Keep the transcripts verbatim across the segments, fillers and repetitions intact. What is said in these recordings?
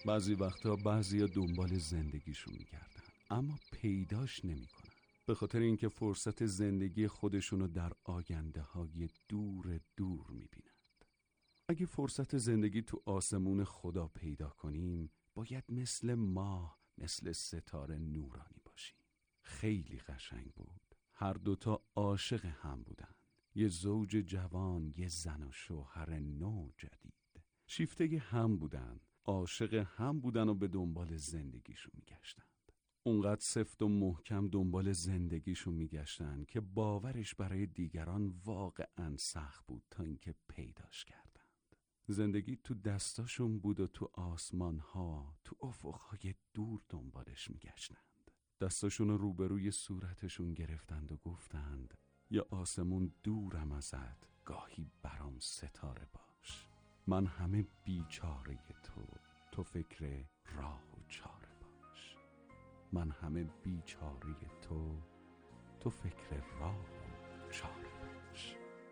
بعضی وقتا بعضیا دنبال زندگیشون میگردن اما پیداش نمیکنن، به خاطر اینکه فرصت زندگی خودشونو در آینده های دور دور میبینند. اگه فرصت زندگی تو آسمون خدا پیدا کنیم، باید مثل ماه، مثل ستاره نورانی باشیم. خیلی قشنگ بود. هر دوتا عاشق هم بودن، یه زوج جوان، یه زن و شوهر نو جدید. شیفته هم بودن، عاشق هم بودن و به دنبال زندگیشون میگشتند. اونقدر سفت و محکم دنبال زندگیشون میگشتن که باورش برای دیگران واقعا سخت بود تا اینکه پیداش کردند. زندگی تو دستاشون بود و تو آسمانها، تو افقهای دور دنبالش میگشتند. دستاشون رو روبروی صورتشون گرفتند و گفتند یا آسمون دورم ازت، گاهی برام ستاره باش. من همه بیچاره تو، تو فکر راه و چاره باش. من همه بیچاره تو، تو فکر راه و چاره باش.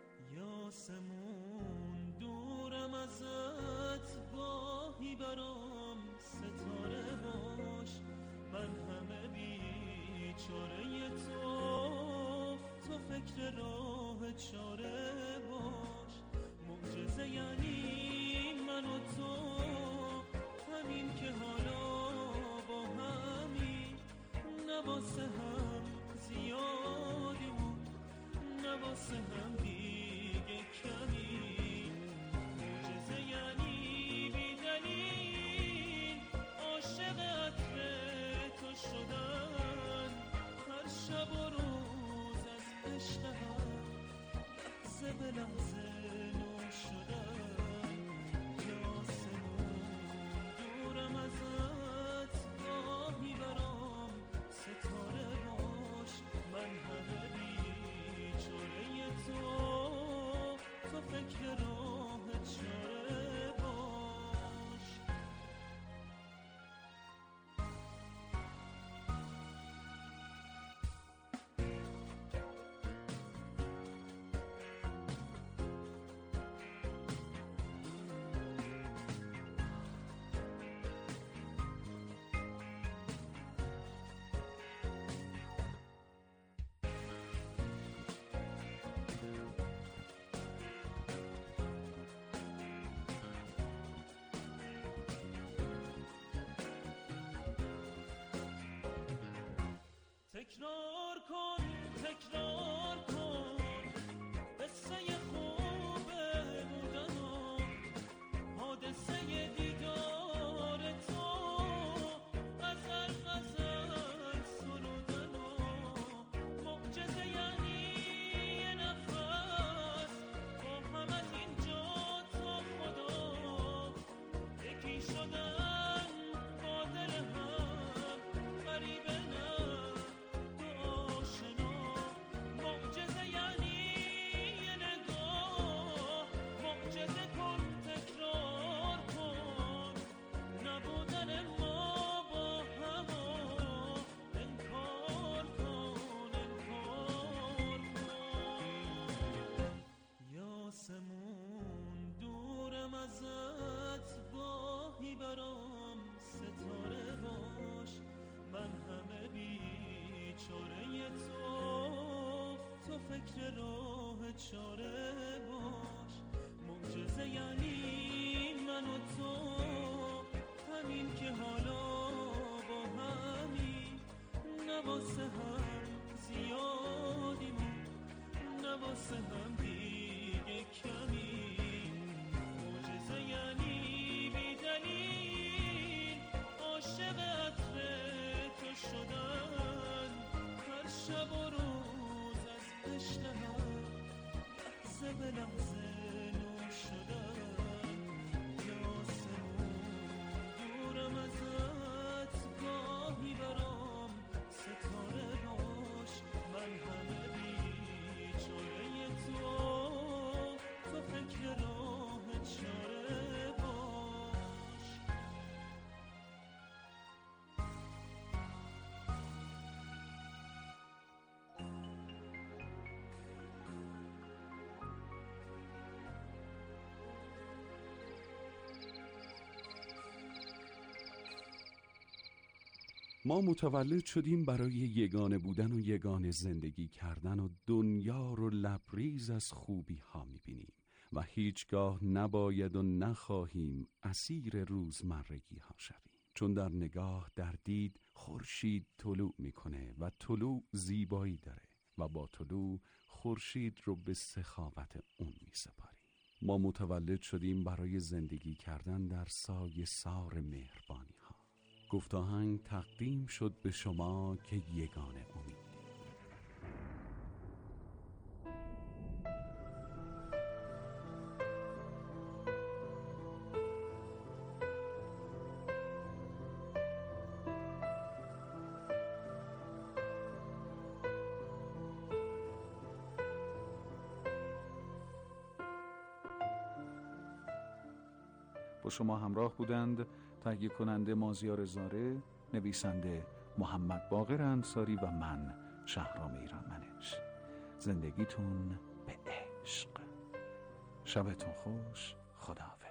یاسمون دورم ازت، گاهی برام ستاره باش. من همه بیچاره تو، تو فکر راه چاره باش. معجزه یعنی من و تو، همین که حالا با همین، نواسه هم زیادیمون، نواسه هم دیگه کمی. معجزه یعنی بی دلیل عاشق عطر تو شدن، هر شب و روز از عشق هم لحظه به لحظه نو شدن. یاسمون دورم ازت، گاهی برام ستاره باش. من همه بیچاره تو، تو فکر راه چاره باش. تکرار کن تکرار کن قصه خوب بودن و حادثه دیدار تو، غزل غزل سرودن و معجزه یعنی یه نفس با هم از اینجا تا خدا یکی شدن با دل هم. غریبه آسمون دورم ازت، گاهی برام ستاره باش. من همه بیچاره تو، تو فکر راه چاره باش. معجزه یعنی من و تو، همین که حالا با همین، نواسه هم زیادیمون، نواسه هم دیگه کمی. معجزه یعنی بی دلیل ما متولد شدیم برای یگانه بودن و یگانه زندگی کردن و دنیا رو لبریز از خوبی ها میبینیم و هیچگاه نباید و نخواهیم اسیر روزمرگی ها شویم، چون در نگاه در دید خورشید طلوع میکنه و طلوع زیبایی داره و با طلوع خورشید رو به سخاوت اون میسپاریم. ما متولد شدیم برای زندگی کردن در سایه سار مهربانی ها. گفت آهنگ تقدیم شد به شما که یگانه امید. با شما همراه بودند تهیه کننده مازیار زاره، نویسنده محمد باقر انصاری و من شهرام ایرانمنش. زندگیتون به عشق. شبتون خوش. خداحافظ.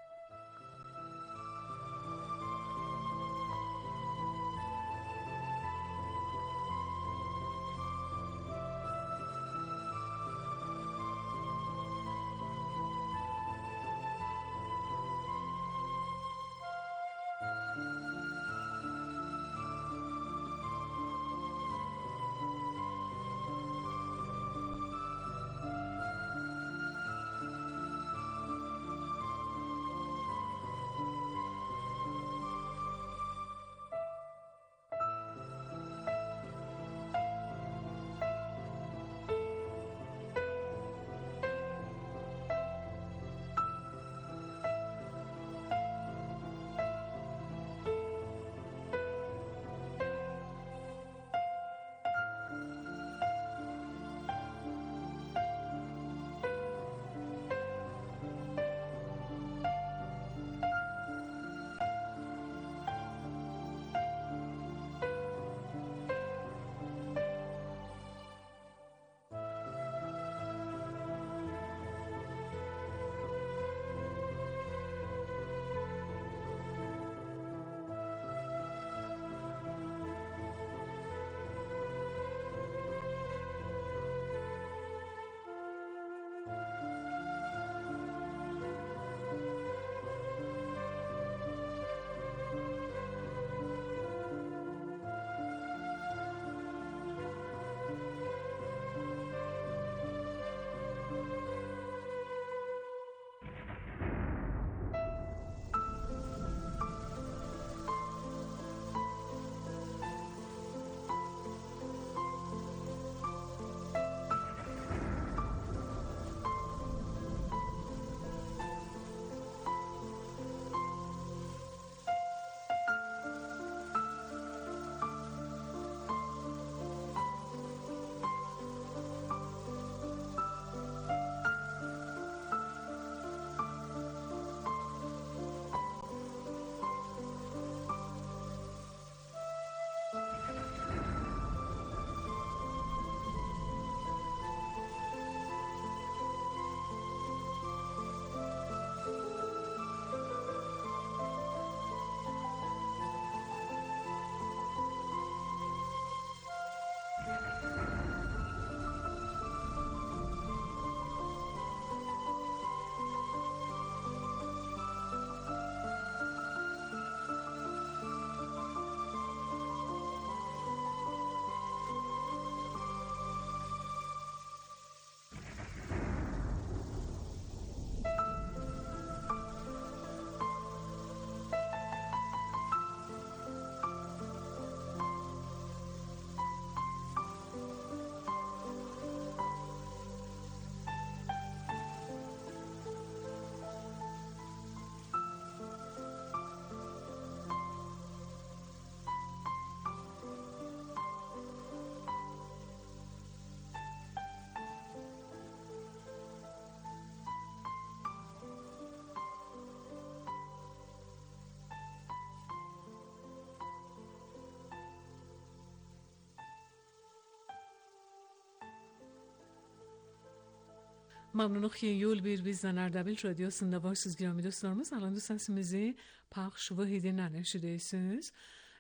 Memnunum ki yol bir bizden Erdebil Radyosu'nda varsınız girami dostlarımız. Alan dostlarımızı Paks ve Hediye Nane şüdeysiniz.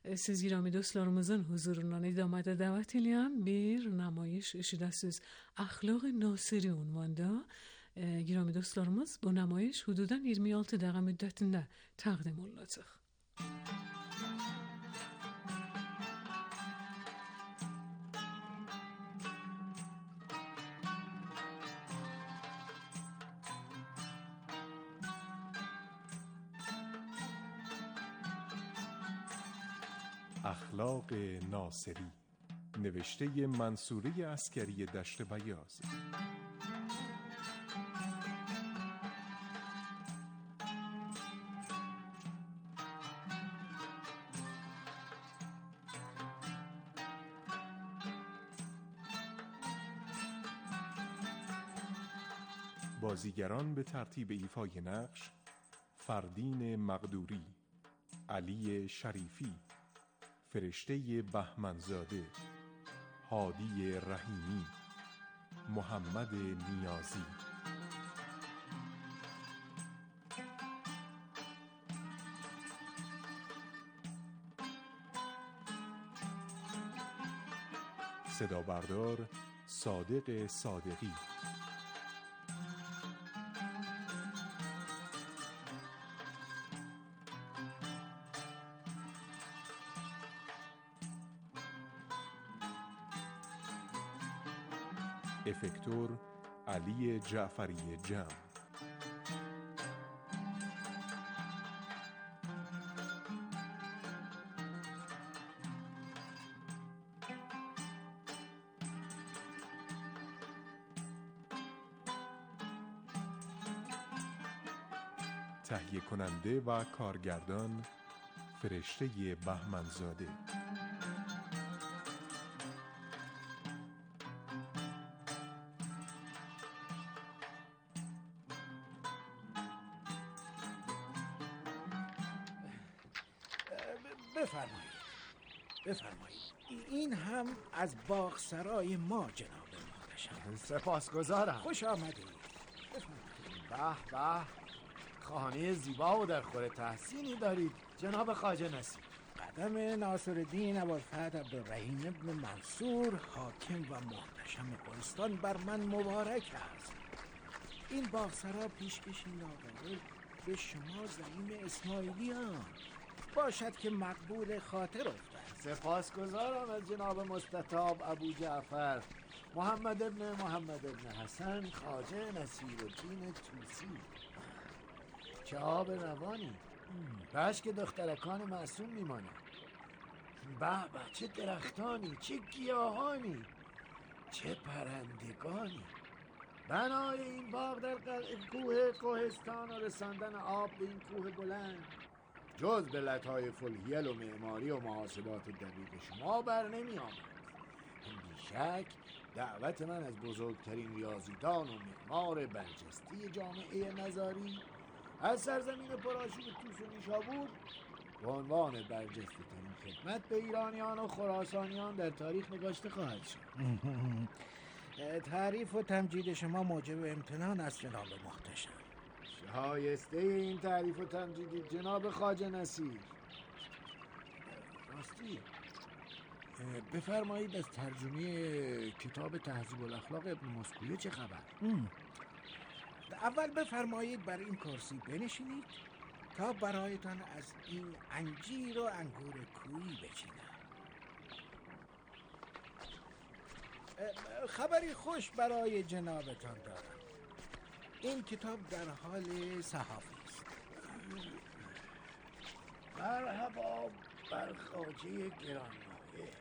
Siz girami dostlarımızın huzurundan idamada davet ediliyem bir namayiş şiddetsiz ahlak Nasiri unvanda. Girami dostlarımız bu namayiş hududan yirmi altı dakika müddetinde takdim olacak. اخلاق ناصری نوشته منصوره عسکری دشت بیاض. بازیگران به ترتیب ایفای نقش: فردین مقدوری، علی شریفی، فرشته بهمنزاده، هادی رحیمی، محمد نیازی. صدا بردار صادق صادقی. افکتور علی جعفری جم. تهیه کننده و کارگردان فرشته بهمنزاده. بفرمایید بفرمایید این هم از باغسرای ما جناب محتشم. سپاسگزارم. خوش آمدید. به به، خانه زیبا و در خور تحسینی دارید جناب خواجه نصیر. قدم ناصرالدین ابوالفتح عبدالرحیم ابن منصور حاکم و محتشم گلستان بر من مبارک است. این باغسرا پیشکش ناقابل به شما زعیم اسماعیلیان باشد که مقبول خاطر افتد. سپاسگزارم از جناب مستطاب ابو جعفر محمد ابن محمد ابن حسن خواجه نصیرالدین طوسی. چه آب روانی، بشک دخترکان معصوم میماند. به به، چه درختانی، چه گیاهانی، چه پرندگانی. بنای این باغ در کوه کوهستان و رساندن آب به این کوه بلند جز به لطایف الحیل و معماری و محاسبات دقیق شما بر نمی آمد. بیشک دعوت من از بزرگترین ریاضیدان و معمار برجسته جامعه مزاری از سرزمین پرآشوب طوس و نیشابور به عنوان برجسته ترین خدمت به ایرانیان و خراسانیان در تاریخ نگاشته خواهد شد. تعریف و تمجید شما موجب امتنان است جناب محتشم. شایسته این تعریف و تمجید جناب خواجه نصیر. راستی بفرمایید از ترجمه کتاب تهذیب الاخلاق ابن مسکویه چه خبر؟ اول بفرمایید بر این کرسی بنشینید تا برایتان از این انجیر و انگور کویی بچینم. خبری خوش برای جنابتان دارم. این کتاب در حال صحافی است. مرحبا بر خواجه گرانمایه.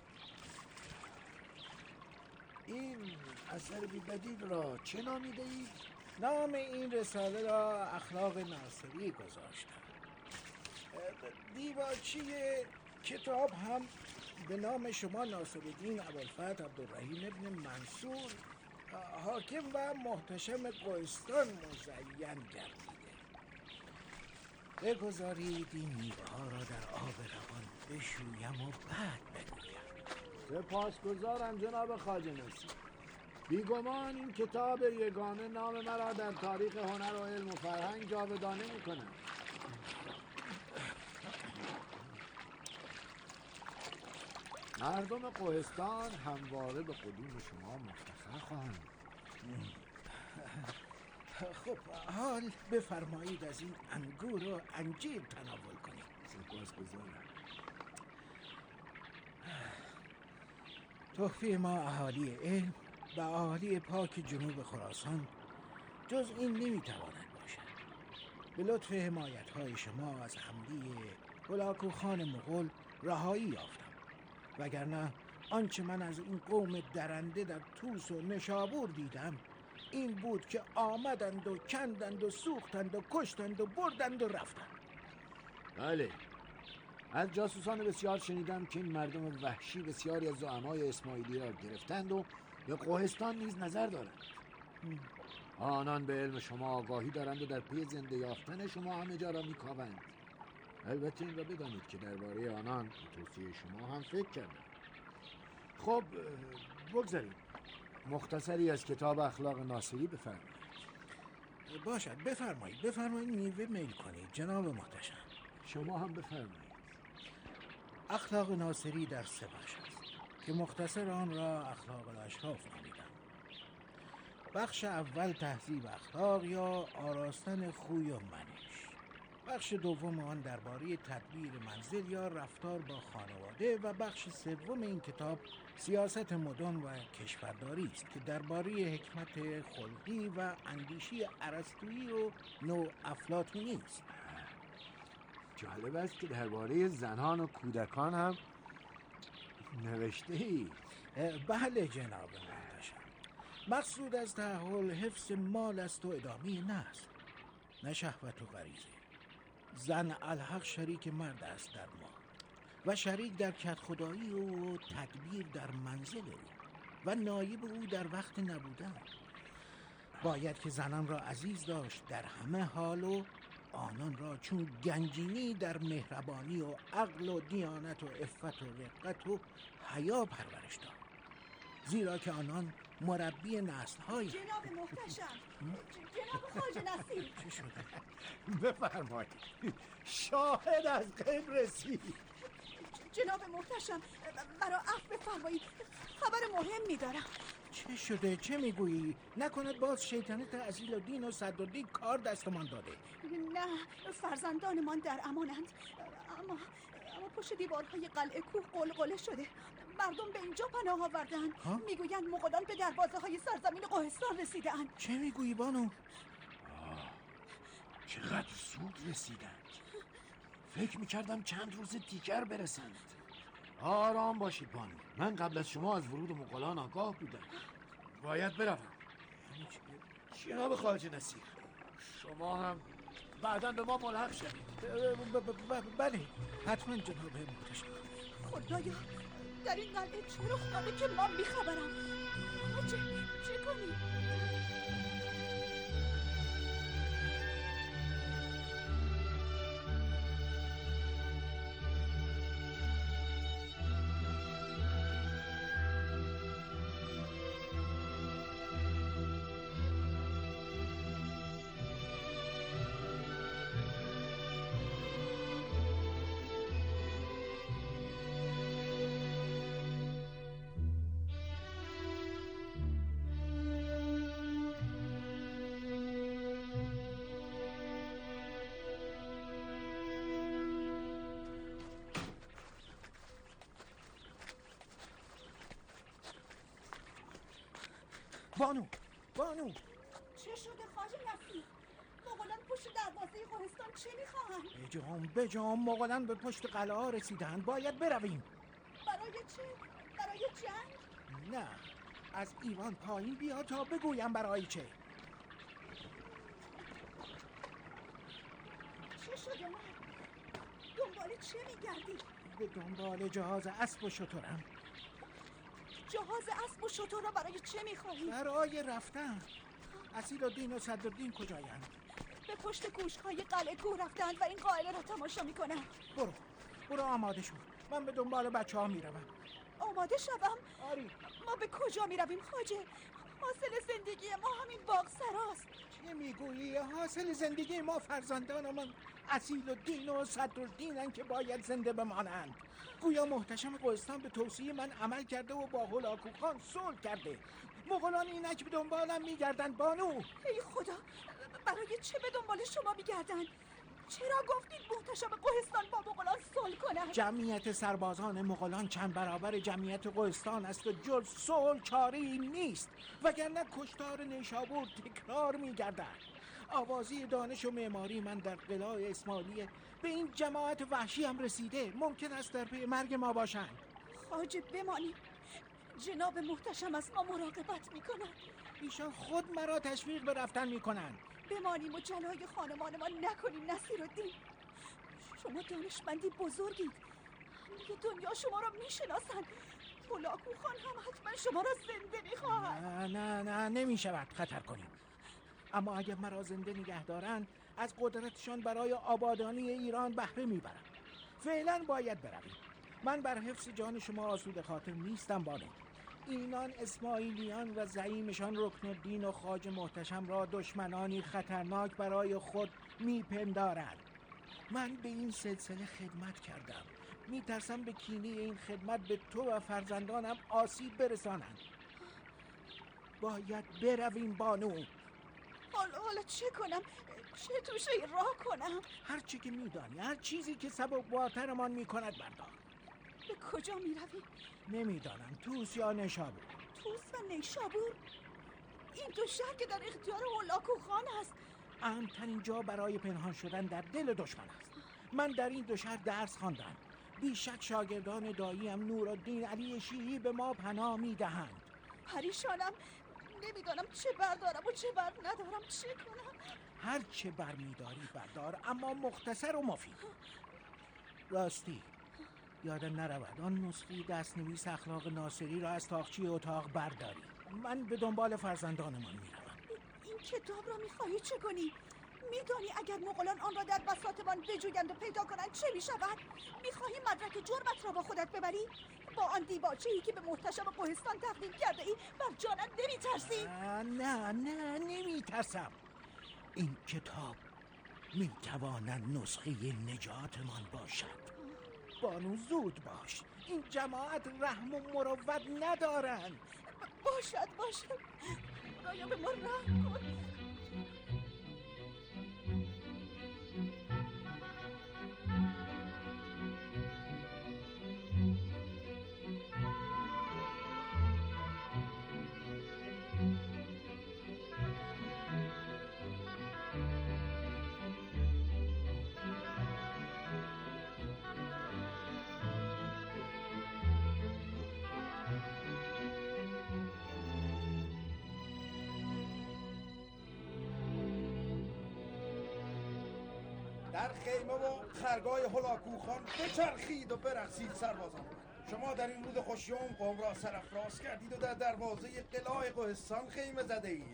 این اثر بی‌بدیل را چه نامیده اید؟ نام این رساله را اخلاق ناصری گذاشتم. دیباچی کتاب هم به نام شما ناصرالدین ابوالفتح عبدالرحیم ابن منصور حاکم و محتشم قلستان مزین گردیده. بگذارید این میوه ها را در آب روان بشویم و بعد بگویم. سپاسگزارم جناب خواجه نصیر. بیگمان این کتاب یگانه نام مرا در تاریخ هنر و علم و فرهنگ جاودانه می‌کند. مردم کوهستان همواره به قدوم شما مفتخر خواهند. خب حال بفرمایید از این انگور و انجیر تناول کنید. سپاسگزارم. تحفه ما اهالی علم و اهالی پاک جنوب خراسان جز این نمیتواند باشد. به لطف حمایت های شما از حمله هلاکو خان مغول رهایی یافتم، وگرنه آنچه من از این قوم درنده در توس و نشابور دیدم این بود که آمدند و کندند و سوختند و کشتند و بردند و رفتند. بله، از جاسوسان بسیار شنیدم که این مردم وحشی بسیاری از زعمای اسماعیلی را گرفتند و به کوهستان نیز نظر دارند. آنان به علم شما آگاهی دارند و در پی زنده یافتن شما همه جا را میکاوند. البته این را بدانید که درباره آنان به توصیه شما هم فکر کردم. خب بگذارید مختصری از کتاب اخلاق ناصری بفرمایید. باشد، بفرمایید بفرمایید میوه میل کنید جناب محتشم. شما هم بفرمایید. اخلاق ناصری در سه بخش است که مختصر آن را اخلاق الاشراف نامیدم. بخش اول تهذیب اخلاق یا آراستن خوی و منش. بخش دوم آن درباره تدبیر منزل یا رفتار با خانواده و بخش سوم این کتاب سیاست مدن و کشورداری است که درباره حکمت خلقی و اندیشی ارسطویی و نوع افلاطونی است. جالب است که درباره زنان و کودکان هم نوشته ای. بله جناب محتشم. مقصود از تحول حفظ مال است و ادامه نسل، نه شهوت و غریزه. زن الحق شریک مرد است در ما و شریک در کدخدایی و تدبیر در منزل او و نایب او در وقت نبودن. باید که زنان را عزیز داشت در همه حال و آنان را چون گنجینی در مهربانی و عقل و دیانت و عفت و رقت و حیا پرورش داد، زیرا که آنان مربی نسل های. جناب محتشم، جناب خواجه نصیر. چه شده؟ بفرمایید، شاهد از غیب رسید. جناب محتشم، مرا عفو بفرمایید، خبر مهمی دارم. چه شده؟ چه میگویی؟ نکند باز شیطنت عزیل الدین و صدرالدین کار دستمان داده؟ نه، فرزندانمان در امانند، اما اما پشت دیوارهای قلعه کوه قلقله شده. مردم به اینجا پناه آوردند. میگویند مغولان به دروازه های سرزمین کوهستان رسیده اند. چه میگویی بانو؟ آه، چقدر زود رسیدند. فکر میکردم چند روز دیگر برسند. آرام باشید بانو، من قبل از شما از ورود مغولان آگاه بودم. باید بروم. جناب خواجه نصیر، شما هم بعداً به ما ملحق شوید. بله حتما جناب محتشم. خدایا، در این قلعه چه رخ داده که ما میخبرم؟ خواجه چه کنیم؟ بانو بانو چه شده خواجه نصیر؟ مغولان پشت دروازه کوهستان چه میخواهند؟ بجام بجام مغولان به پشت قلعه ها رسیدند. باید برویم. برای چه؟ برای جنگ؟ نه، از ایوان پایین بیا تا بگویم برای چه. چه شده من؟ دنبال چه میگردی؟ به دنبال جهاز اسب و شترم. جهاز اسب و شتر را برای چه میخواهی؟ برای رفتن. اصیل الدین و صدرالدین کجایند؟ به پشت کوشک‌های قلعه کوه رفتند و این قائله را تماشا میکنند. برو برو آماده شو، من به دنبال بچه ها میروم. آماده شوم؟ آری. ما به کجا میرویم خواجه؟ حاصل زندگی ما همین باغ سراست. چه میگویی؟ حاصل زندگی ما فرزندانمان اصیل الدین و صدرالدینند که باید زنده بمانند. گویا محتشم کوهستان به توصیه من عمل کرده و با هولاکو خان صلح کرده. مغولان اینک به دنبالم میگردن بانو. ای خدا، برای چه به دنبال شما میگردن؟ چرا گفتید محتشم کوهستان با مغولان صلح کنند؟ جمعیت سربازان مغولان چند برابر جمعیت کوهستان است و جز صلح چاره‌ای نیست، وگرنه کشتار نیشابور تکرار میگردد. آوازی دانش و معماری من در قلعه اسماعیلیه به این جماعت وحشی هم رسیده. ممکن است در پی مرگ ما باشند. خواجه بمانید، جناب محتشم از ما مراقبت میکنند. ایشان خود مرا تشویق به رفتن میکنند. بمانیم و جلای خانمان ما نکنیم نصیرالدین. شما دانشمندی بزرگید، همه دنیا شما را میشناسند. هولاکو خان هم حتما شما را زنده میخواهد. نه نه نه نمیشود خطر کنیم. اما اگر مرا زنده نگه دارند از قدرتشان برای آبادانی ایران بهره میبرم. فعلا باید برویم. من بر حفظ جان شما آسوده خاطر نیستم بانو. اینان اسماعیلیان و زعیمشان رکن الدین و خواجه محتشم را دشمنانی خطرناک برای خود میپندارند. من به این سلسله خدمت کردم. میترسم به کینه این خدمت به تو و فرزندانم آسیب برسانند. باید برویم بانو. حالا حالا چه کنم؟ چه توشه راه کنم؟ هر چی که میدانی، هر چیزی که سبکبارترمان میکند بردار. به کجا میروی؟ نمیدانم، توس یا نیشابور. توس و نیشابور؟ این دو شهر که در اختیار هولاکو خان است. امن‌ترین جا برای پنهان شدن در دل دشمن است. من در این دو شهر درس خواندم. بیشک شاگردان داییم نورالدین علی شیعی به ما پناه میدهند. پریشانم، نمیدانم چه بردارم و چه بر ندارم. چه کنم؟ هر چه بر میداری بردار، اما مختصر و مفید. راستی یاد نرود آن نسخه دستنویس اخلاق ناصری را از تاقچی اتاق برداری. من به دنبال فرزندانمان میروم. این کتاب را میخواهی چه کنی؟ میدانی اگر مغولان آن را در بساطمان بجویند و پیدا کنند چه میشود؟ میخواهی مدرک جرمت را با خودت ببری؟ با آن دیباچه‌ای که به محتشم کوهستان تقدیم کرده ای بر جانت نمیترسی؟ نه نه نه نمیترسم. این کتاب میتواند نسخه نجاتمان باشد. بانو زود باش، این جماعت رحم و مروت ندارند. باشد باشد، خدایا به ما رحم کن. در خیمه و خرگاه هولاکو خان بچرخید و برقصید سربازان. شما در این روز خوشیوم قوم را سرافراز کردید و در دروازه قلعه کوهستان خیمه زده اید.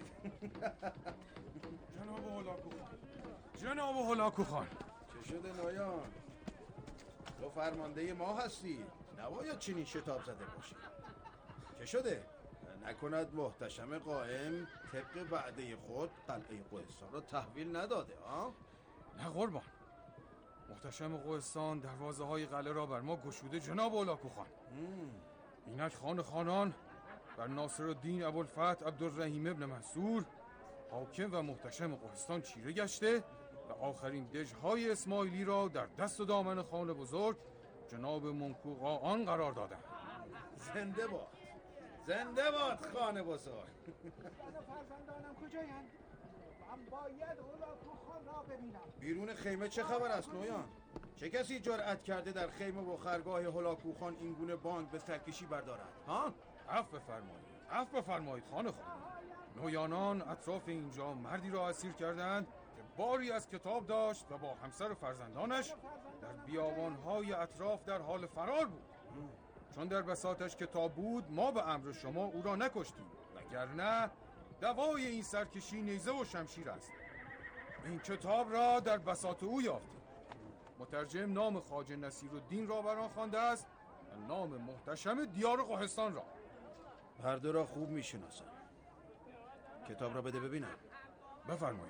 جناب هولاکو خان، جناب هولاکو خان، چه شده نویان؟ تو فرمانده ما هستی، نباید چنین شتاب زده باشی. چه شده؟ نکند محتشم قائم طبق وعده خود قلعه کوهستان را تحویل نداده ها؟ نه قربان، محتشم کوهستان دروازه های قلعه را بر ما گشوده جناب هولاکو خان. اینک خان خانان بر ناصرالدین ابوالفتح عبدالرحیم ابن منصور حاکم و محتشم کوهستان چیره گشته و آخرین دژهای اسماعیلی را در دست و دامن خان بزرگ جناب منکو آن قرار دادند. زنده باد، زنده باد خان بزرگ. فرزندانم کجایند؟ من باید هولاکو خان را ببینم. بیرون خیمه چه خبر است نویان؟ چه کسی جرأت کرده در خیمه و خرگاه هولاکو خان این گونه بانگ به سرکشی بردارد؟ ها؟ عفو بفرمایید، عفو بفرمایید خان خان. نویانان اطراف اینجا مردی را اسیر کردند که باری از کتاب داشت و با همسر فرزندانش در بیابانهای اطراف در حال فرار بود. چون در بساطش کتاب بود ما به امر شما او را نکشتیم، وگرنه دوای این سرکشی نیزه و شمشیر است. این کتاب را در بساط او یافتیم. مترجم نام خواجه نصیرالدین را بر آن خوانده است و نام محتشم دیار کوهستان را. هر دو را خوب میشناسم. کتاب را بده ببینم. بفرمایید.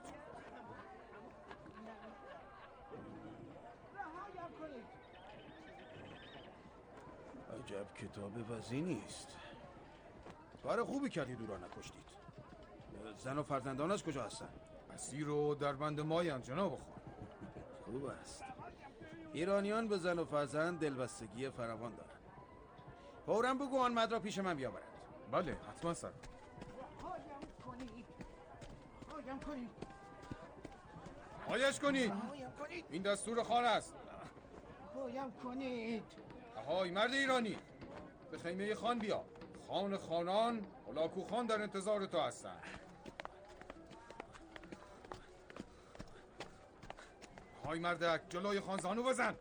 عجب کتاب وزی نیست. کار خوبی کردید او را نکشتید. زن و فرزندانش کجا هستن؟ اسیر و در بند مایند جناب خان. خوب است. ایرانیان به زن و فرزند دلبستگی فراوان دارند. فوراً بگو آن مرد را پیش من بیاورد. بله حتما سر. خواهم کنید. خواهم کنید. خواهش کنید. کنید. این دستور خان است. خواهم کنید. آهای مرد ایرانی، به خیمه خان بیا. خان خانان هولاکو خان در انتظار تو هستند. های مردک، جلوی خان زانو بزن.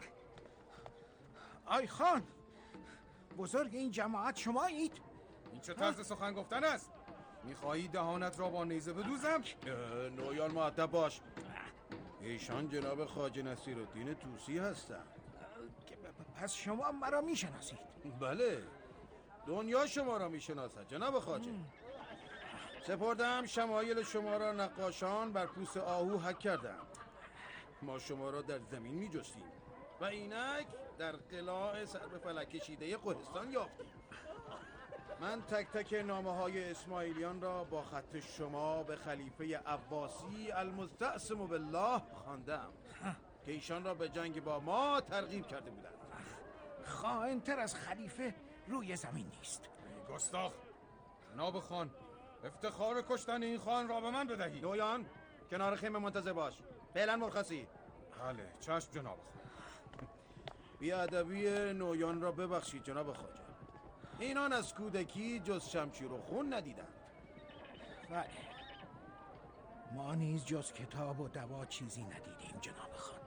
آی خان، بزرگ این جماعت شمایید؟ این چه طرز سخن گفتن است؟ میخواهی دهانت را با نیزه بدوزم؟ نویان مؤدب باش. ایشان جناب خواجه نصیرالدین طوسی هستند. پس شما مرا میشناسید؟ بله، دنیا شما را میشناسد جناب خواجه. سپردم شمایل شما را نقاشان بر پوست آهو حک کردند. ما شما را در زمین میجستیم و اینک در قلاع سر به فلک کشیده قهستان یافتیم. من تک تک نامه های اسماعیلیان را با خط شما به خلیفه عباسی المستعصم بالله خواندم که ایشان را به جنگ با ما ترغیب کرده بودند. خائن‌تر از خلیفه روی زمین نیست. ای گستاخ! جناب خان، افتخار کشتن این خان را به من بدهید. نویان کنار خیمه منتظر باش. فعلا مرخصی. بله چشم جناب خان. بی‌ادبی نویان را ببخشید جناب خواجه. اینان از کودکی جز شمشیر و خون ندیدند. بله، ما نیز جز کتاب و دوا چیزی ندیدیم جناب خان.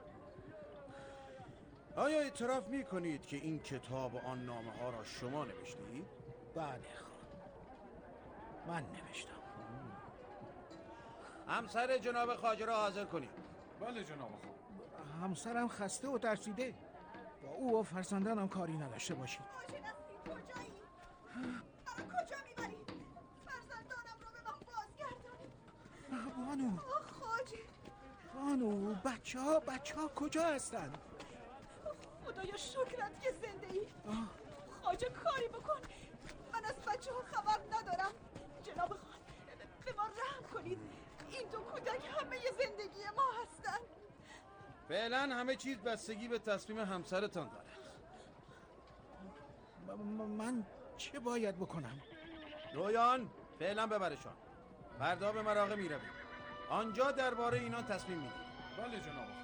آیا اعتراف می کنید که این کتاب و آن نامه ها را شما نوشتید؟ بله خان، من نوشتم. همسر جناب خواجه را حاضر کنید. بله جناب خان. همسرم خسته و ترسیده. با او و فرزندانم کاری نداشته باشید. خواجه نصیر کجایی؟ مرا کجا میبری؟ فرزندانم رو به من بازگردان. بانو آه خواجه، بانو بچه ها بچه ها کجا هستند؟ خدایا شکرت که زنده ای. خواجه کاری بکن، من از بچه ها خبر ندارم. جناب خان به ما رحم کنید، این دو کودک همه زندگی ما هستند. فعلا همه چیز بستگی به تصمیم همسرتان دارد. من چه باید بکنم؟ رویان فعلا ببرشان. فردا به مراغه می رویم. آنجا درباره اینان تصمیم می گیریم. بله جناب خان.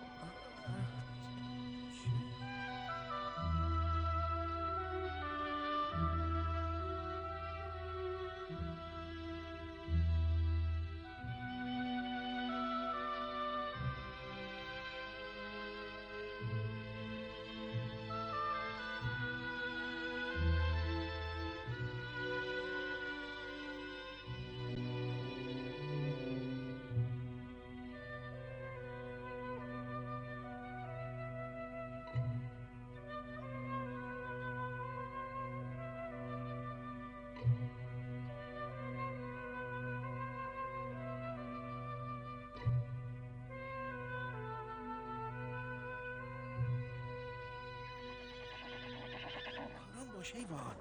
حیوان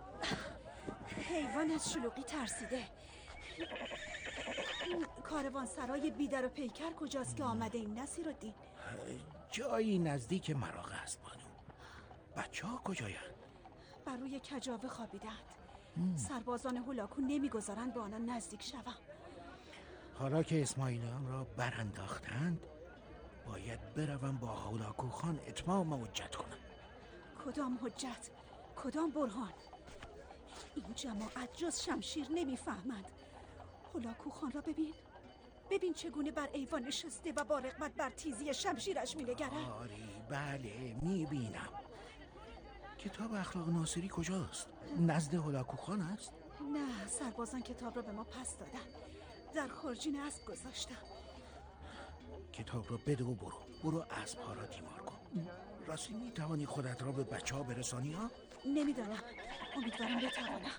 حیوان از شلوغی ترسیده. این کاروان سرای بیدر و پیکر کجاست که آمده این نصیرالدین؟ جایی نزدیک مراغه است بانو. بچه ها کجایند؟ بر روی کجاوه خوابیدند. سربازان هولاکو نمیگذارند به آنان نزدیک شوم. حالا که اسماعیلیان را برانداختند باید بروم با هولاکو خان اتمام حجت کنم. کدام حجت؟ کدام برهان؟ این جماعت جز شمشیر نمیفهمند. هولاکو خان را ببین، ببین چگونه بر ایوان نشسته و با رغبت بر تیزی شمشیرش می‌نگرد. آری بله میبینم. کتاب اخلاق ناصری کجاست؟ نزد هولاکو خان است؟ نه، سربازان کتاب را به ما پس دادن. در خرجین اسب گذاشتم. کتاب را بده و برو برو اسب‌ها را تیمار کن. راستی میتوانی خودت را به بچه ها برسانی ها؟ نمیدانم، امیدوارم بتوانم.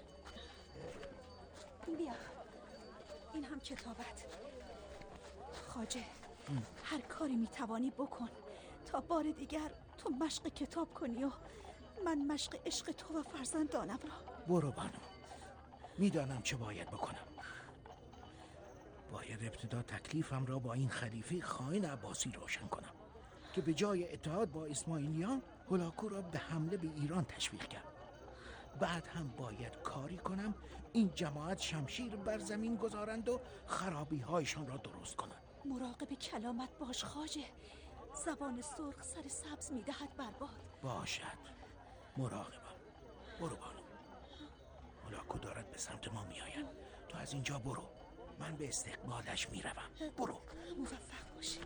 بیا، این هم کتابت. خواجه، هر کاری میتوانی بکن تا بار دیگر تو مشق کتاب کنی و من مشق عشق تو و فرزندانم را. برو بانو، میدانم چه باید بکنم. باید ابتدا تکلیفم را با این خلیفه خائن عباسی روشن کنم که به جای اتحاد با اسماعیلیان هولاکو را به حمله به ایران تشویق کرد. بعد هم باید کاری کنم این جماعت شمشیر بر زمین گذارند و خرابی هایشان را درست کنند. مراقب کلامت باش خواجه، زبان سرخ سر سبز میدهد برباد. باشد، مراقبم. برو بانو، هولاکو دارد به سمت ما میآید. تو از اینجا برو، من به استقبالش میروم. برو. موفق باشی.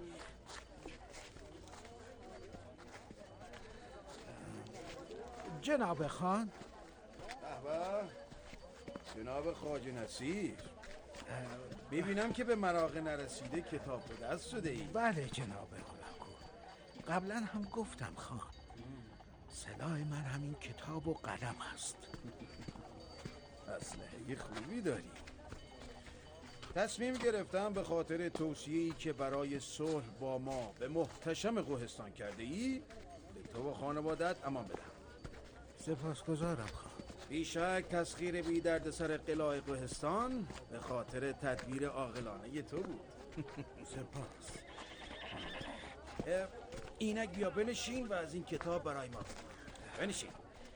جناب خان. بابا جناب خواجه نصیر، ببینم که به مراغه نرسیده کتاب به دست شده ای. بله جناب هولاکو، قبلا هم گفتم خان، سلاح من همین کتاب و قلم است. اسلحه خوبی داری. تصمیم گرفتم به خاطر توصیه‌ای که برای صلح با ما به محتشم قوهستان کرده ای به تو و خانوادت امان بدم. سپاسگزارم خان. بیشک تسخیر بی درد سر قلاع قوهستان به خاطر تدبیر عاقلانه تو بود. سپاس. اینک بیا بنشین و از این کتاب برای ما بنشین.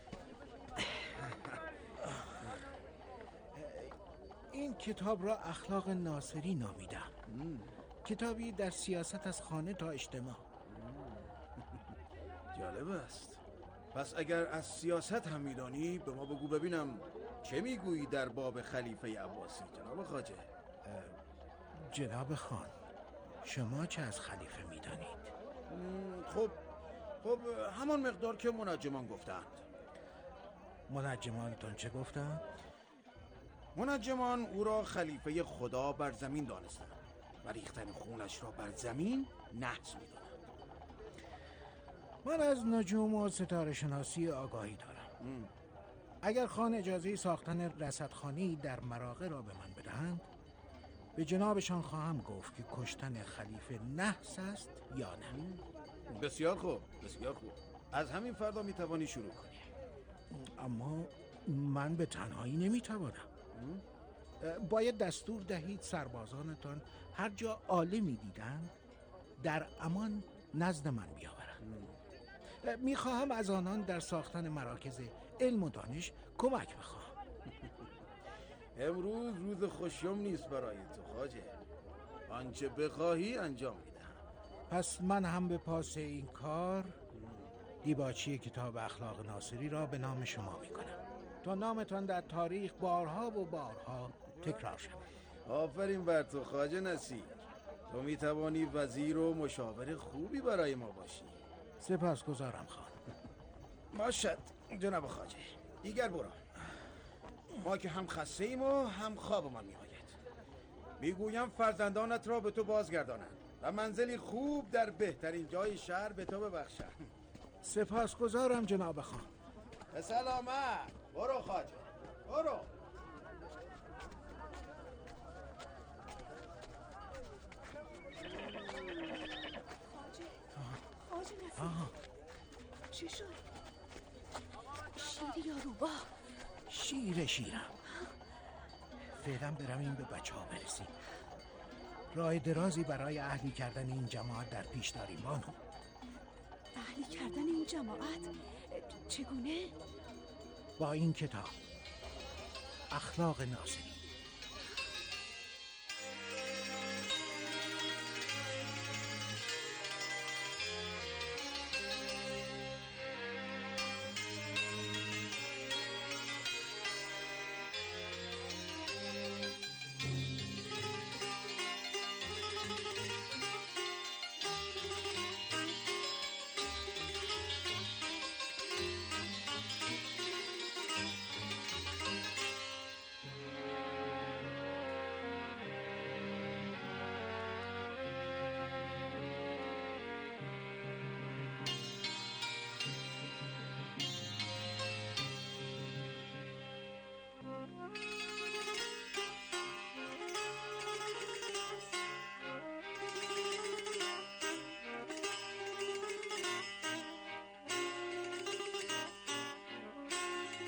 این کتاب را اخلاق ناصری نامیدم. کتابی در سیاست از خانه تا اجتماع. جالب است. پس اگر از سیاست هم میدانی به ما بگو ببینم چه میگویی در باب خلیفه عباسی جناب خواجه؟ جناب خان، شما چه از خلیفه میدانید؟ خب خب همان مقدار که منجمان گفتند. منجمانتان چه گفتند؟ منجمان او را خلیفه خدا بر زمین دانستند و ریختن خونش را بر زمین نحس میدانند. من از نجوم و ستاره شناسی آگاهی دارم. ام. اگر خان اجازه ساختن رصدخانه‌ای در مراغه را به من بدهند، به جنابشان خواهم گفت که کشتن خلیفه نحس است یا نه. بسیار خوب، بسیار خوب. از همین فردا میتوانی شروع کنی. اما من به تنهایی نمیتوانم. باید دستور دهید سربازانتان هر جا عالمی دیدند در امان نزد من بیاورند. میخواهم از آنان در ساختن مراکز علم و دانش کمک بخواهم. امروز روز خوشیوم نیست برای تو خواجه. آنچه بخواهی انجام میدم. پس من هم به پاس این کار دیباچی کتاب اخلاق ناصری را به نام شما میکنم تا نامتان در تاریخ بارها و بارها تکرار شود. آفرین بر تو خواجه نصیر. تو میتوانی وزیر و مشاور خوبی برای ما باشی. سپاسگزارم خان. باشد جناب خواجه. دیگر برو. ما که هم خسته ایم و هم خوابمان میآید. میگویم فرزندانت را به تو بازگردانند و منزلی خوب در بهترین جای شهر به تو ببخشند. سپاسگزارم جناب خان. به سلامت. برو خواجه، برو. خواجه نصیر، چی شد؟ شیر یا روباه؟ شیر شیرم. فعلا برویم به بچه ها برسیم. راه درازی برای اهلی کردن این جماعت در پیش داریم بانو. اهلی کردن این جماعت چگونه؟ با این کتاب اخلاق ناصری.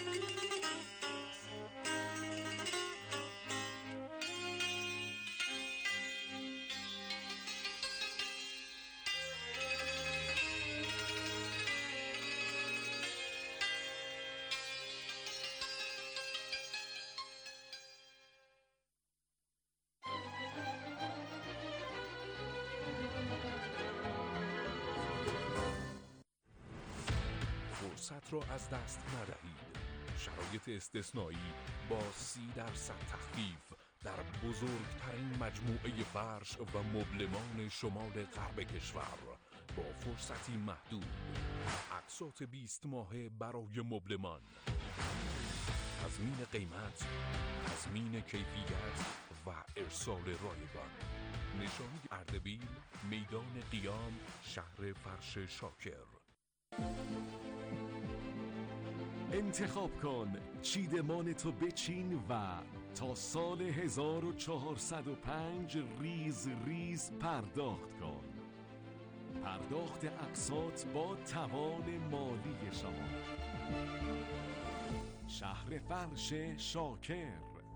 فرصت را از دست ندهید. شرایط استثنایی با سی درصد تخفیف در بزرگترین مجموعه فرش و مبلمان شمال غرب کشور با فرصتی محدود. اقساط بیست ماهه برای مبلمان. تضمین قیمت، تضمین کیفیت و ارسال رایگان. نشانی اردبیل، میدان قیام، شهر فرش شاکر. انتخاب کن، چیدمان تو بچین و تا سال هزار و چهارصد و پنج ریز ریز پرداخت کن. پرداخت اقساط با توان مالی شما. شهر فرش شاکر.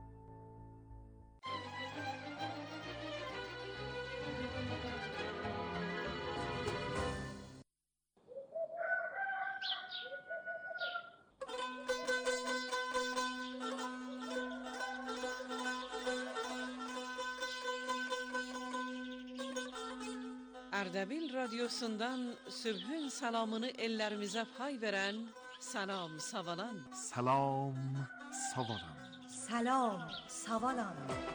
Ardabil radyosundan sübhün salamını ellerimize pay veren Salam Savalan. سلام سوالان. سلام سوالان.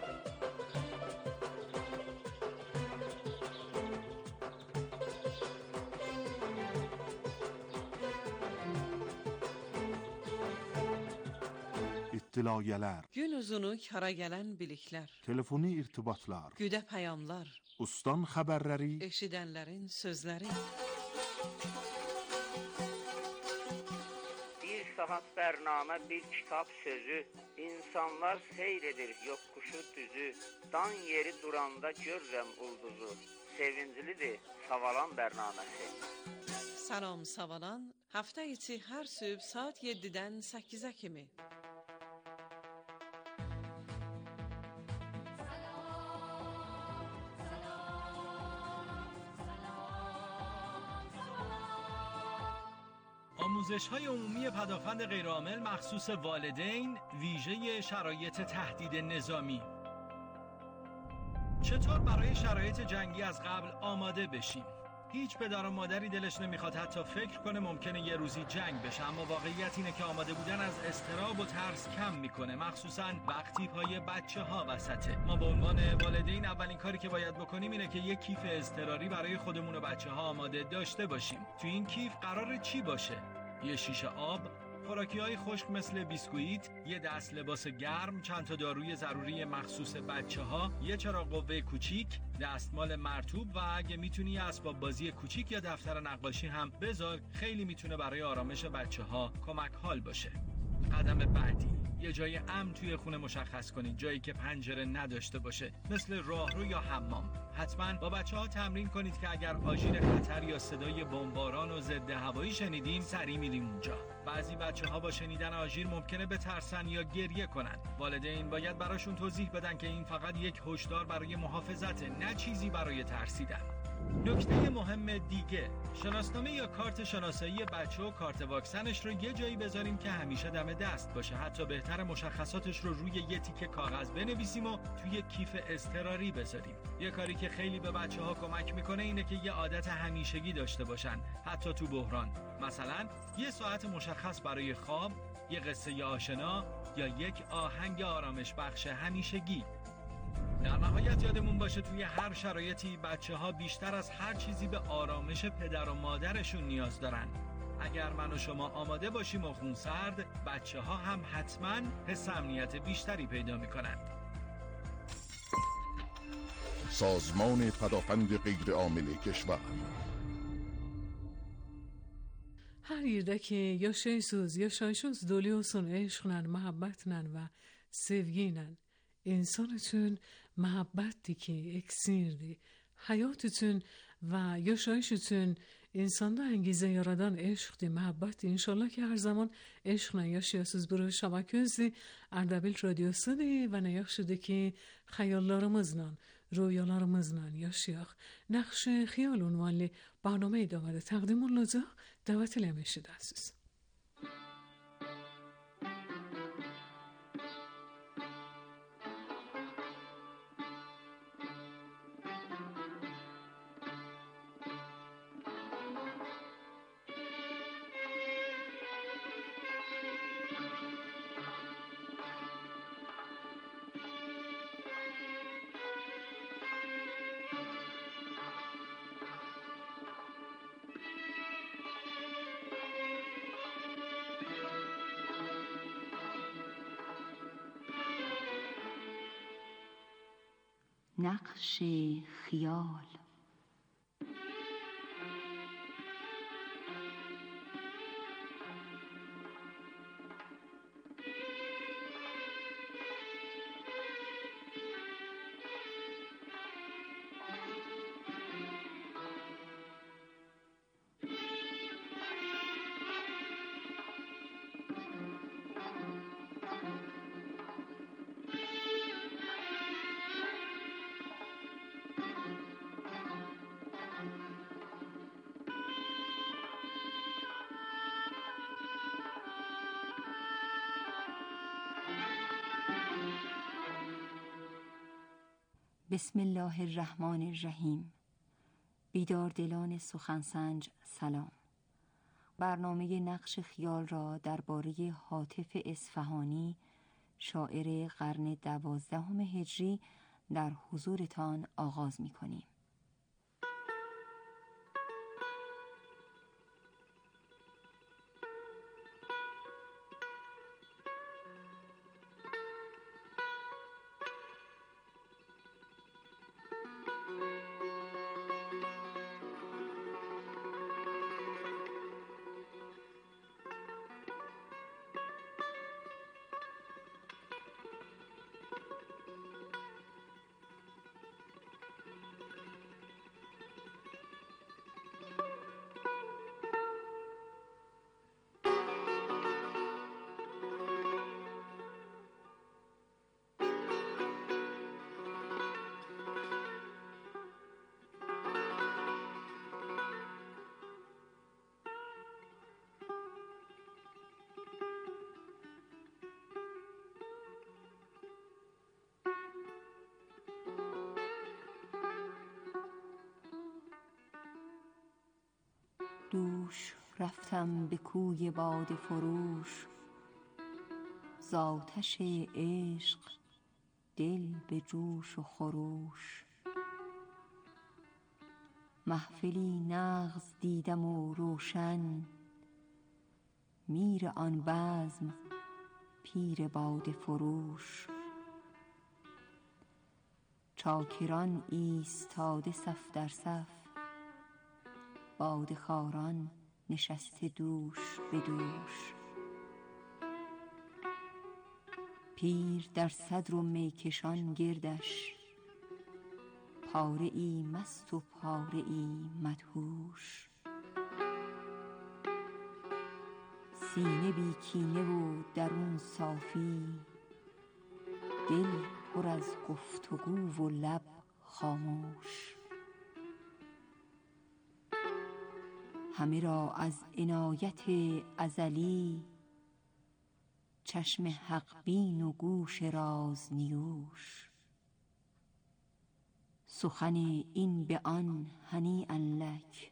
İttilaiyeler, Gün uzunu kara gelen bilikler, telefoni irtibatlar, güde peyamlar, ustan haberleri, eşidenlerin sözleri. Bir saat bername, bir kitap sözü, insanlar seyredir yokkuşu düzü, dan yeri duranda görürəm ulduzu, sevinclidir Savalan bernamesi. Salam Savalan hafta içi her sübh saat yediden sekize kimi. آموزش‌های عمومی پدافند غیرعامل مخصوص والدین، ویژه شرایط تهدید نظامی. چطور برای شرایط جنگی از قبل آماده بشیم؟ هیچ پدر و مادری دلش نمیخواد حتی فکر کنه ممکنه یه روزی جنگ بشه، اما واقعیت اینه که آماده بودن از اضطراب و ترس کم میکنه، مخصوصاً وقتی پای بچه ها وسطه. ما به عنوان والدین اولین کاری که باید بکنیم اینه که یک کیف اضطراری برای خودمون و بچه ها آماده داشته باشیم. تو این کیف قراره چی باشه؟ یه شیشه آب، خوراکی‌های خشک مثل بیسکویت، یه دست لباس گرم، چند تا داروی ضروری مخصوص بچه‌ها، یه چراغ قوه کوچیک، دستمال مرطوب و اگه میتونی اسباب بازی کوچیک یا دفتر نقاشی هم بذار، خیلی میتونه برای آرامش بچه‌ها کمک حال باشه. قدم بعدی، یه جای امن توی خونه مشخص کنید، جایی که پنجره نداشته باشه، مثل راهرو یا حمام. حتما با بچه‌ها تمرین کنید که اگر آژیر خطر یا صدای بمباران و ضد هوایی شنیدیم، سریع میریم اونجا. بعضی بچه‌ها با شنیدن آژیر ممکنه بترسن یا گریه کنن. والدین باید براشون توضیح بدن که این فقط یک هشدار برای محافظته، نه چیزی برای ترسیدن. نکته مهم دیگه، شناسنامه یا کارت شناسایی بچه و کارت واکسنش رو یه جایی بذاریم که همیشه دم دست باشه. حتی بهتر مشخصاتش رو روی یه تیکه کاغذ بنویسیم و توی کیف اضطراری بذاریم. یه کاری که خیلی به بچه‌ها کمک میکنه اینه که یه عادت همیشگی داشته باشن، حتی تو بحران. مثلا یه ساعت مشخص برای خواب، یه قصه آشنا یا یک آهنگ آرامش بخش همیشگی. در نهایت یادمون باشه توی هر شرایطی بچه ها بیشتر از هر چیزی به آرامش پدر و مادرشون نیاز دارن. اگر من و شما آماده باشیم و خونسرد، بچه ها هم حتما حس امنیت بیشتری پیدا میکنن. سازمان پدافند غیرعامل کشور. Her yerdeki yaşaysız, yaşaysız doluyorsun eşkle, muhabbetle ve sevgiyle. İnsan için muhabbeti ki eksirdi. Hayat için ve yaşayış için insanda engize yaradan eşkdi, muhabbeti. İnşallah ki her zaman eşkla yaşayasız bir şabaközdi. Ardabil Radyosu'du ve ne yakşıdı ki خیالlarımızla, rüyalarımızla yaşayaq. Nakş خیال عنوانli برنامه ادامه تقدیم olacaq. Davet eləmişsiniz. نقش خیال. بسم الله الرحمن الرحیم. بیدار دلان سخنسنج سلام. برنامه نقش خیال را درباره هاتف اصفهانی، شاعر قرن دوازدهم هجری در حضورتان آغاز می کنیم. دوش رفتم به کوی باده فروش، ز آتش عشق دل به جوش و خروش. محفلی نغز دیدم و روشن، میر آن بزم پیر باده فروش. چاکران ایستاده صف در صف، باده خواران نشسته دوش به دوش. پیر در صدر و میکشان گردش، پاره ای مست و پاره ای مدهوش. سینه بی کینه و درون صافی، دل پر از گفتگو و لب خاموش. همه را از عنایت ازلی، چشم حق بین و گوش راز نیوش. سخن این به آن هنیئا لک،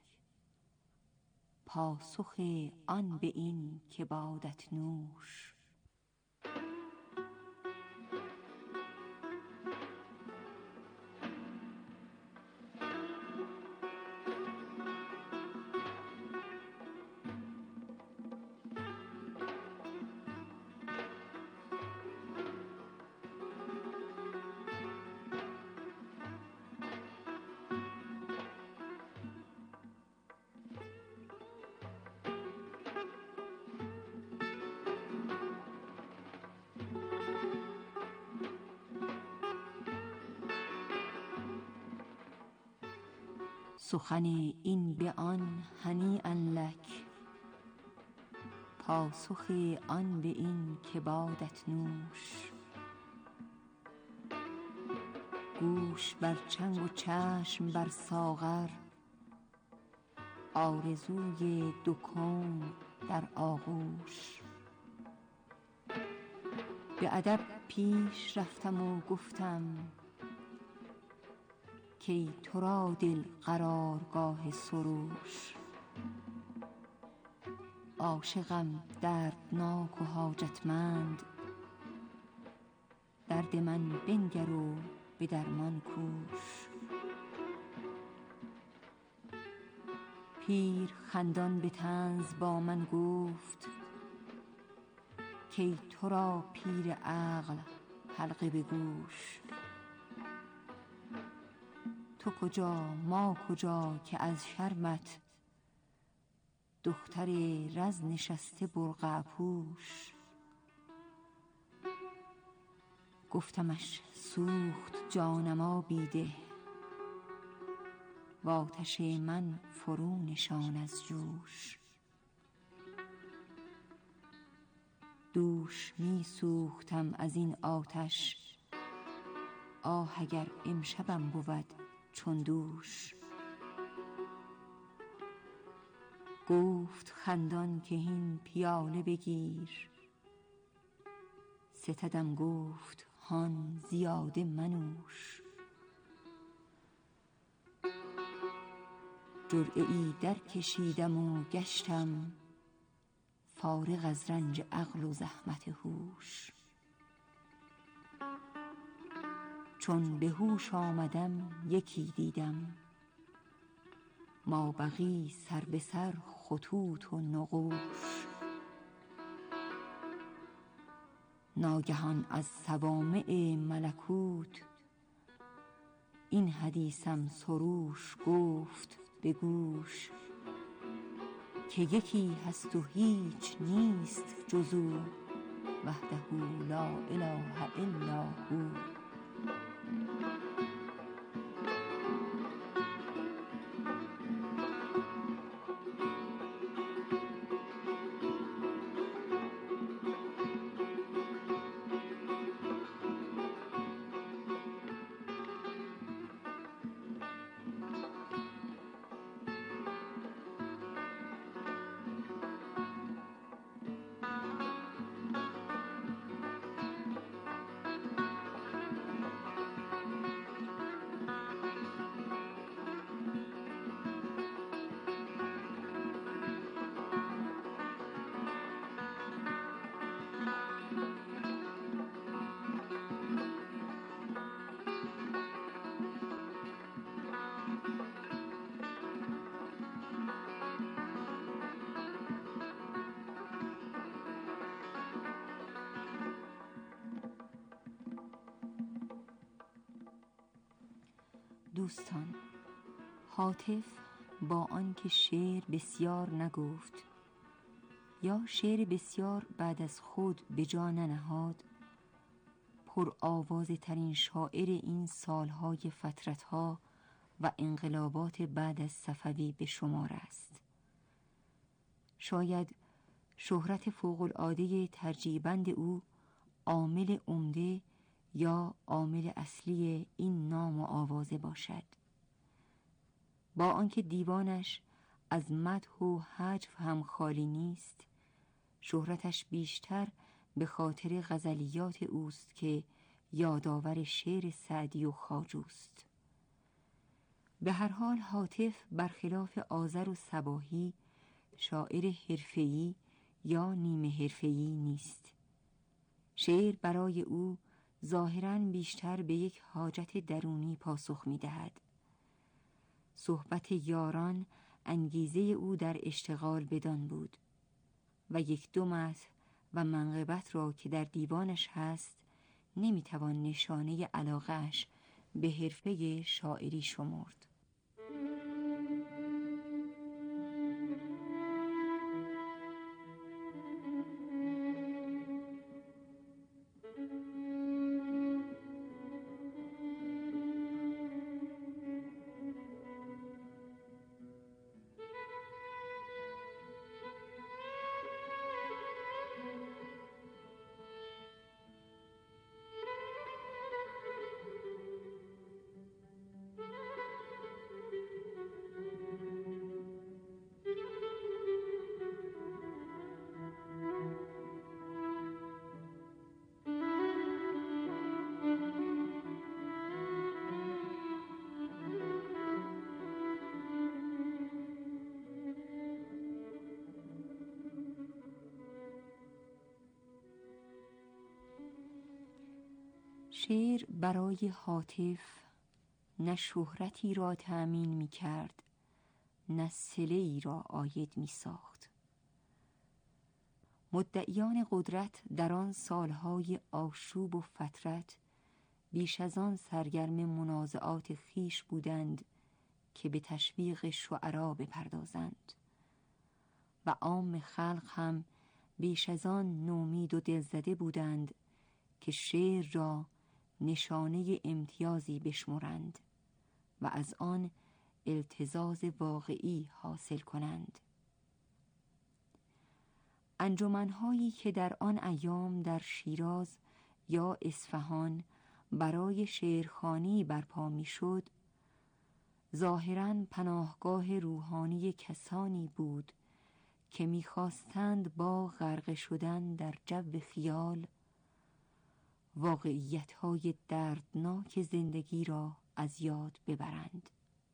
پاسخ آن به این که بادت نوش. سخن این به آن هنیئا لک، پاسخ آن به این که بادت نوش. گوش بر چنگ و چشم بر ساغر، آرزوی دو کون در آغوش. به ادب پیش رفتم و گفتم کی تو را دل قرارگاه سروش. عاشقم دردناک و حاجتمند، درد من بنگر و به درمان کوش. پیر خندان به طنز با من گفت کی تو را پیر عقل حلقه به گوش. تو کجا ما کجا که از شرمت دختر رز نشسته برقع پوش. گفتمش سوخت جانم آبی ده، و آتش من فرو نشان از جوش. دوش می سوختم از این آتش، آه اگر امشبم بود چون دوش. گفت خندان که هین پیاله بگیر، ستدم گفت هان زیاده منوش. جرعه ای در کشیدم و گشتم فارغ از رنج عقل و زحمت هوش. چون به هوش آمدم یکی دیدم، مابقی سر به سر خطوط و نقوش. ناگهان از صوامع ملکوت این حدیثم سروش گفت به گوش. که یکی هست و هیچ نیست جز او، وحده لا اله الا هو. دوستان، هاتف با آنکه شعر بسیار نگفت یا شعر بسیار بعد از خود به جا ننهاد، پر آوازه ترین شاعر این سالهای فترتها و انقلابات بعد از صفوی به شمار است. شاید شهرت فوق‌العاده ترجیبند او عامل عمده یا عامل اصلی این نام و آوازه باشد. با آنکه دیوانش از مدح و هجو هم خالی نیست، شهرتش بیشتر به خاطر غزلیات اوست که یادآور شعر سعدی و خواجوست. به هر حال هاتف برخلاف آذر و صباحی شاعر حرفه‌ای یا نیمه حرفه‌ای نیست. شعر برای او ظاهراً بیشتر به یک حاجت درونی پاسخ می دهد. صحبت یاران انگیزه او در اشتغال بدان بود و یک دو مدح و منقبت را که در دیوانش هست نمی توان نشانه علاقه‌اش به حرفه شاعری شمرد. شعر برای هاتف نه شهرتی را تأمین می کرد نه صله‌ای را عاید می ساخت. مدعیان قدرت در آن سالهای آشوب و فترت بیش از آن سرگرم منازعات خیش بودند که به تشویق شعرا بپردازند و عام خلق هم بیش از آن نومید و دلزده بودند که شعر را نشانه امتیازی بشمرند و از آن التزاز واقعی حاصل کنند. انجمن‌هایی که در آن ایام در شیراز یا اصفهان برای شعرخوانی برپا می‌شد، ظاهراً پناهگاه روحانی کسانی بود که می‌خواستند با غرق شدن در جو خیال واقعیت‌های دردناک زندگی را از یاد ببرند.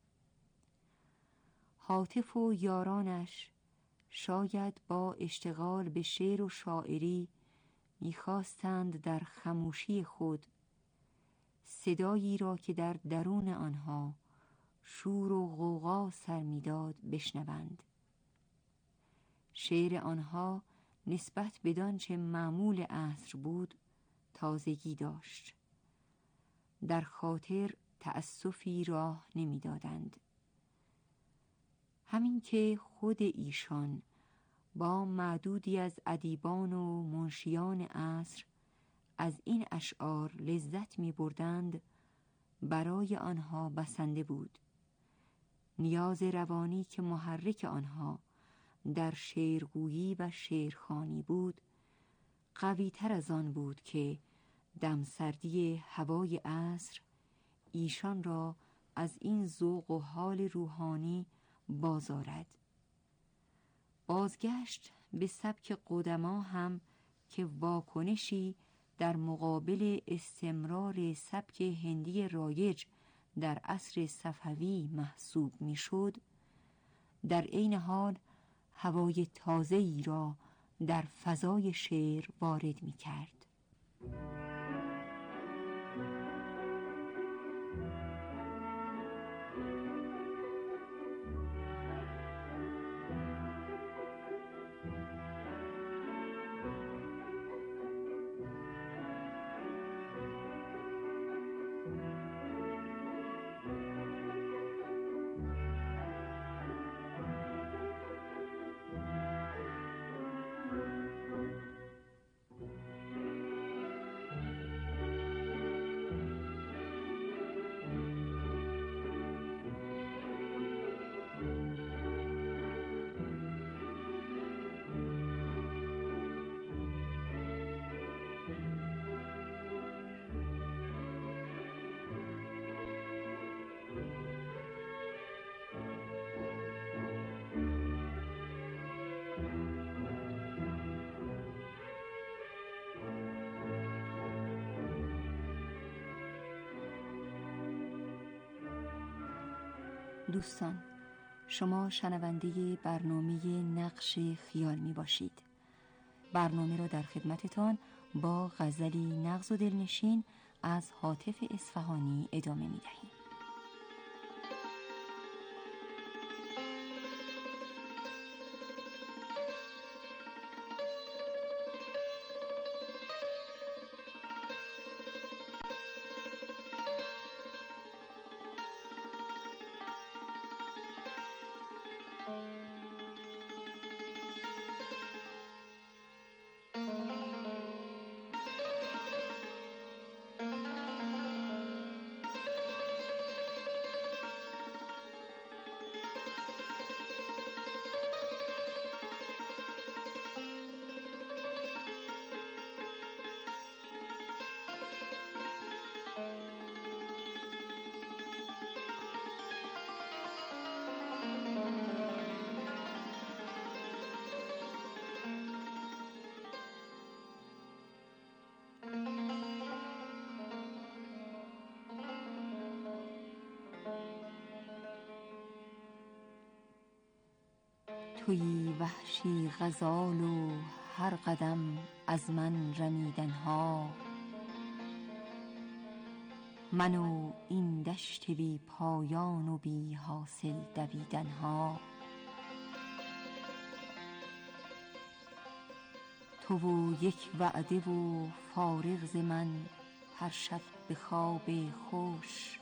هاتف و یارانش شاید با اشتغال به شعر و شاعری می‌خواستند در خموشی خود صدایی را که در درون آنها شور و غوغا سر می‌داد بشنوند. شعر آنها نسبت بدانچه معمول عصر بود تازگی داشت. در خاطر تأسفی راه نمی‌دادند. همین که خود ایشان با معدودی از ادیبان و منشیان عصر از این اشعار لذت می‌بردند، برای آنها بسنده بود. نیاز روانی که محرک آنها در شعرگویی و شعرخوانی بود قوی تر از آن بود که دمسردی هوای عصر ایشان را از این ذوق و حال روحانی بازآرد. بازگشت به سبک قدما هم که واکنشی در مقابل استمرار سبک هندی رایج در عصر صفوی محسوب میشد، در عین حال هوای تازه‌ای را در فضای شعر وارد می‌کرد. دوستان، شما شنونده برنامه نقش خیال می باشید. برنامه را در خدمتتان با غزلی نغز و دلنشین از هاتف اصفهانی ادامه می دهیم. تویی وحشی غزال و هر قدم از من رمیدنها، من و این دشت بی پایان و بی حاصل دویدن ها، تو و یک وعده و فارغ ز من هر شب به خواب خوش،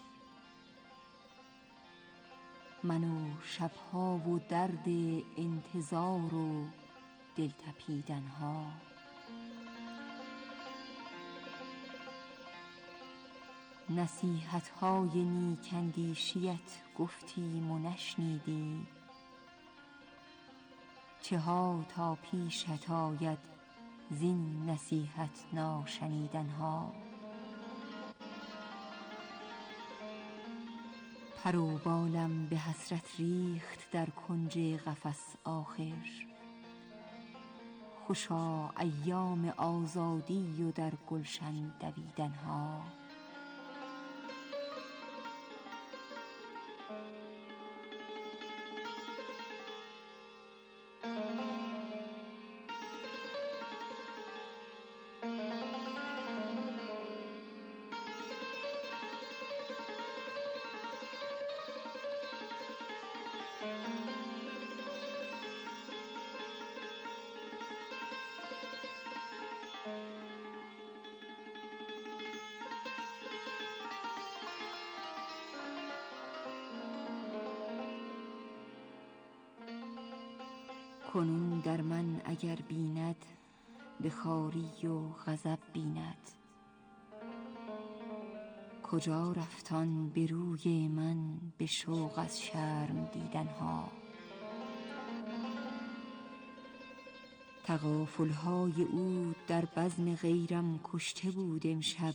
من و شبها و درد انتظار و دل تپیدن ها. نصیحت های نیک اندیشیت گفتیم و نشنیدی، چه ها تا پیشت آید زین نصیحت ناشنیدن ها. پر و بالم به حسرت ریخت در کنج قفس آخر، خوشا ایام آزادی و در گلشن دویدن ها. کنون در من اگر بیند به خواری و غضب بیند، کجا رفتان به روی من به شوق از شرم دیدن ها. تغافل های او در بزم غیرم کشته بود امشب،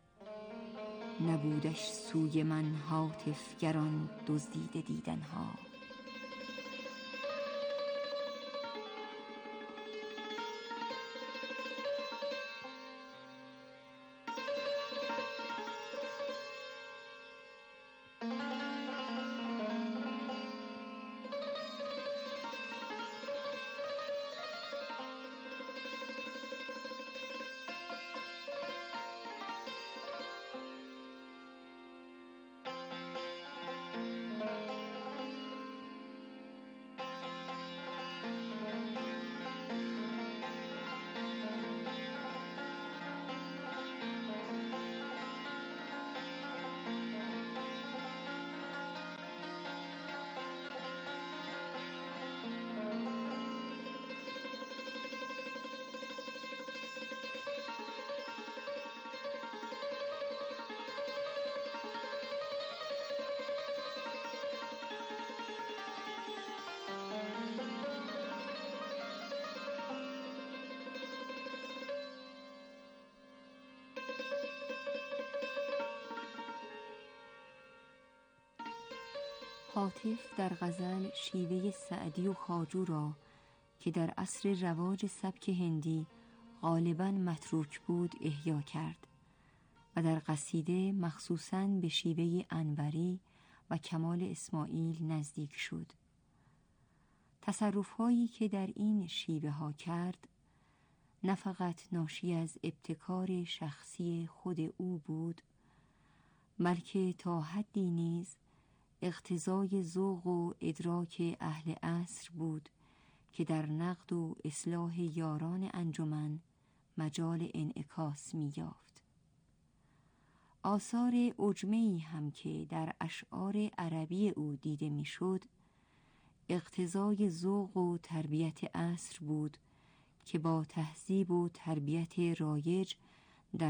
نبودش سوی من هاتف گران دزدیده دیدن ها. هاتف در غزل شیوه سعدی و خواجو را که در عصر رواج سبک هندی غالباً متروک بود احیا کرد و در قصیده مخصوصاً به شیوه انوری و کمال اسماعیل نزدیک شد. تصرف‌هایی که در این شیوه ها کرد نه فقط ناشی از ابتکار شخصی خود او بود، بلکه تا حدی نیز اقتضای ذوق و ادراک اهل عصر بود که در نقد و اصلاح یاران انجمن مجال انعکاس می یافت. آثار عجمه‌ای هم که در اشعار عربی او دیده می شد، اقتضای ذوق و تربیت عصر بود که با تهذیب و تربیت رایج